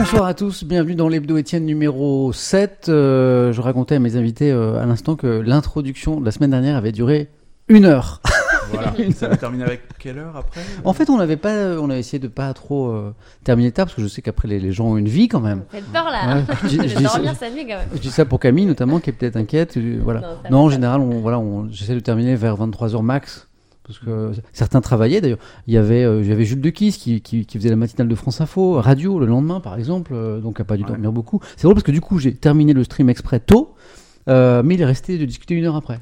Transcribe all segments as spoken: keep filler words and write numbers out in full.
Bonsoir à tous, bienvenue dans l'Hebdo Étienne numéro sept. Euh, je racontais à mes invités euh, à l'instant que l'introduction de la semaine dernière avait duré une heure. Voilà, ça va terminer avec quelle heure après ? En fait, on avait pas, on a essayé de pas trop euh, terminer tard parce que je sais qu'après les, les gens ont une vie quand même. Vous faites peur là. Ouais. Je, je, je je vais dormir ça, cette nuit quand même. Je dis ça pour Camille notamment qui est peut-être inquiète. Je, voilà. Non, non en général, on, voilà, on, j'essaie de terminer vers vingt-trois heures max. Parce que certains travaillaient d'ailleurs. Il y avait, euh, j'avais Jules Dequisse qui, qui, qui faisait la matinale de France Info, radio le lendemain par exemple, euh, donc il n'a pas dû ouais. dormir beaucoup. C'est drôle parce que du coup j'ai terminé le stream exprès tôt, euh, mais il est resté de discuter une heure après.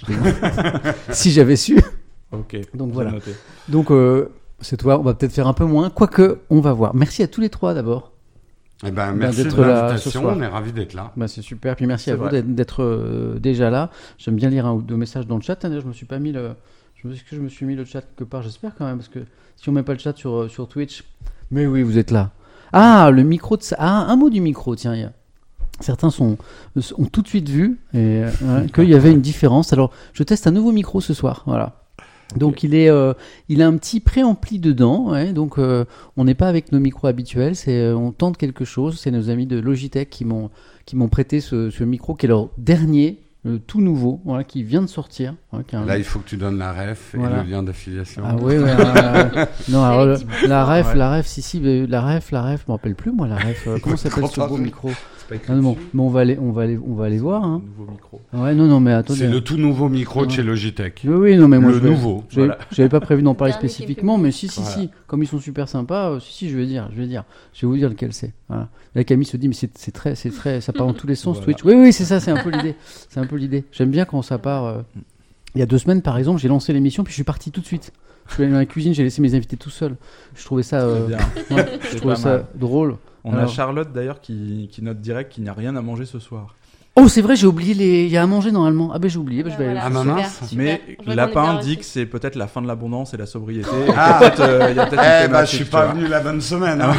Si j'avais su. Ok. Donc voilà. Noté. Donc euh, c'est toi, on va peut-être faire un peu moins, quoique on va voir. Merci à tous les trois d'abord. Eh ben, merci d'être de l'invitation, on est ravis d'être là. Ben, c'est super, puis merci c'est à vrai. vous d'être, d'être euh, déjà là. J'aime bien lire un ou deux messages dans le chat. D'ailleurs, je me suis pas mis le. Est-ce que je me suis mis le chat quelque part ? J'espère quand même, parce que si on met pas le chat sur, sur Twitch... Mais oui, vous êtes là. Ah, le micro de... Ah, un mot du micro, tiens. Y a... Certains sont, ont tout de suite vu et, euh, qu'il y avait une différence. Alors, je teste un nouveau micro ce soir, voilà. Donc, okay. il, est, euh, il a un petit préampli dedans, ouais, donc euh, on n'est pas avec nos micros habituels, c'est, euh, on tente quelque chose. C'est nos amis de Logitech qui m'ont, qui m'ont prêté ce, ce micro qui est leur dernier... Le tout nouveau, voilà, qui vient de sortir. Voilà, un... Là, il faut que tu donnes la ref et voilà. le lien d'affiliation. Ah oui, oui. euh, non, alors, le, la ref, ouais. la ref, si, si, la ref, la ref, je me rappelle plus, moi, la ref. Euh, comment s'appelle ce beau micro ? Ah, non, bon, bon, on va aller, on va aller, on va aller voir. Hein. Nouveau micro. Ouais, non, non, mais attendez. C'est le tout nouveau micro ouais. de chez Logitech. Oui, oui, non, mais moi, le je vais, nouveau. J'avais, voilà. j'avais pas prévu d'en parler spécifiquement, mais si, si, voilà. si, comme ils sont super sympas, euh, si, si, je vais dire, je vais dire, je vais vous dire lequel c'est. Voilà. Là, Camille se dit, mais c'est, c'est très, c'est très, ça part dans tous les sens. Voilà. Twitch. Oui, oui, c'est ça, c'est un peu l'idée. C'est un peu l'idée. J'aime bien quand ça part. Euh... Il y a deux semaines, par exemple, j'ai lancé l'émission, puis je suis parti tout de suite. Je suis allé dans la cuisine, j'ai laissé mes invités tout seuls. Je trouvais ça, euh... bien. Ouais, je trouvais ça mal. drôle. On Alors... a Charlotte d'ailleurs qui, qui note direct qu'il n'y a rien à manger ce soir. Oh, c'est vrai, j'ai oublié les. Il y a à manger normalement. Ah ben j'ai oublié. Ben, je vais voilà, aller. Ah maman. Mais Lapin dit que c'est peut-être la fin de l'abondance et la sobriété. Ah. Il y a peut-être, euh, il y a peut-être eh bah, je suis pas venu la bonne semaine. Hein.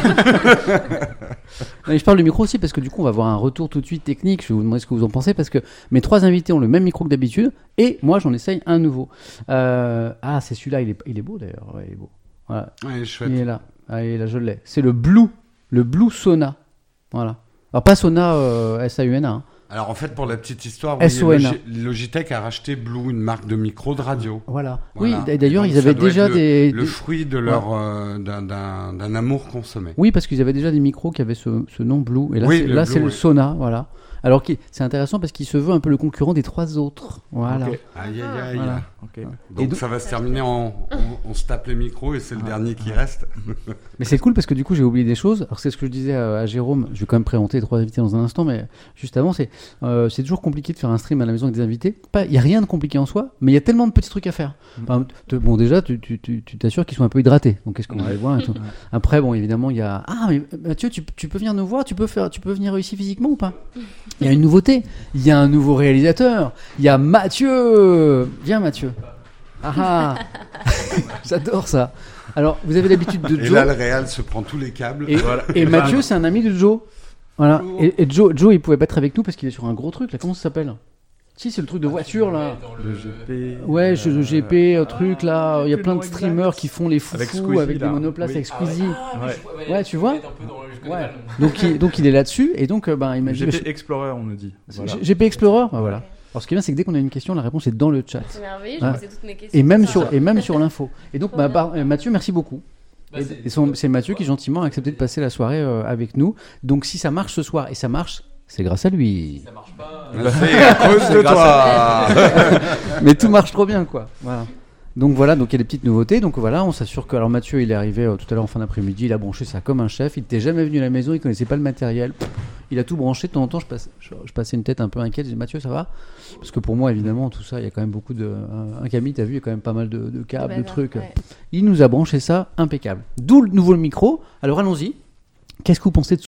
Non, je parle du micro aussi parce que du coup on va avoir un retour tout de suite technique. Je vais vous demander ce que vous en pensez parce que mes trois invités ont le même micro que d'habitude et moi j'en essaye un nouveau. Euh... Ah c'est celui-là, il est, il est beau d'ailleurs. Ouais, il est beau. Voilà. Ouais, chouette. Il est là. Ah, il est là, je l'ai. C'est le Blue, le Blue Sona. Voilà. Alors pas Sona euh, S A U N A. Hein. Alors en fait, pour la petite histoire, oui, Logi- Logitech a racheté Blue, une marque de micro de radio. Voilà. voilà. Oui, d'ailleurs, donc, ils avaient déjà le, des... Le fruit de leur, ouais. euh, d'un, d'un, d'un amour consommé. Oui, parce qu'ils avaient déjà des micros qui avaient ce, ce nom Blue. Et là, oui, c'est, le, là Blue, c'est oui. le Sona, voilà. Alors c'est intéressant parce qu'il se veut un peu le concurrent des trois autres. Voilà. Okay. Aïe, aïe, aïe. Voilà. Okay. Donc, donc ça va se terminer en... On, on se tape les micros et c'est le ah. dernier qui reste. Mais c'est cool parce que du coup j'ai oublié des choses. Alors c'est ce que je disais à, à Jérôme. Je vais quand même présenter les trois invités dans un instant, mais juste avant, c'est, euh, c'est toujours compliqué de faire un stream à la maison avec des invités. Il n'y a rien de compliqué en soi, mais il y a tellement de petits trucs à faire. Enfin, te, bon déjà, tu, tu, tu, tu t'assures qu'ils sont un peu hydratés. Donc qu'est-ce qu'on va aller voir et tout. Après, bon évidemment, il y a... Ah mais Mathieu, tu, tu peux venir nous voir, tu peux, faire, tu peux venir ici physiquement ou pas ? Il y a une nouveauté. Il y a un nouveau réalisateur. Il y a Mathieu. Viens Mathieu. Ah ah. J'adore ça. Alors, vous avez l'habitude de Joe. Et là, le réal se prend tous les câbles. Et, voilà. et Mathieu, c'est un ami de Joe. Voilà. Et, et Joe, Joe, il pouvait pas être avec nous parce qu'il est sur un gros truc. Là, comment ça s'appelle ? Si, c'est le truc de voiture là. Le G P. Ouais, euh, le G P, euh, truc là. Il y a plein de streamers qui font les foufous avec, Squeezie, avec des monoplaces oui. avec Squeezie. Ah ouais. Ah, ouais. ouais, tu vois. Ouais. Donc, il, donc il est là-dessus et donc ben il m'a dit. G P Explorer, on nous dit. Voilà. G P Explorer, ben, voilà. Alors ce qui est bien, c'est que dès qu'on a une question, la réponse est dans le chat. C'est merveilleux, je ouais. posais toutes mes questions. Et même sur et même sur l'info. Et donc bah, bah, Mathieu, merci beaucoup. Bah, c'est, et son, c'est Mathieu qui gentiment a accepté de passer la soirée euh, avec nous. Donc si ça marche ce soir et ça marche, c'est grâce à lui. Ça marche pas. C'est à cause de toi. Mais tout marche trop bien, quoi. Voilà. Donc voilà, donc il y a des petites nouveautés. Donc voilà, on s'assure que alors Mathieu, il est arrivé euh, tout à l'heure en fin d'après-midi, il a branché ça comme un chef. Il n'était jamais venu à la maison, il connaissait pas le matériel. Il a tout branché. De temps en temps, je, passe, je, je passais une tête un peu inquiète. Je dis Mathieu, ça va ? Parce que pour moi, évidemment, tout ça, il y a quand même beaucoup de. Un, un Camille, t'as vu, il y a quand même pas mal de, de câbles, de trucs. Ouais. Il nous a branché ça impeccable. D'où le nouveau micro. Alors allons-y. Qu'est-ce que vous pensez de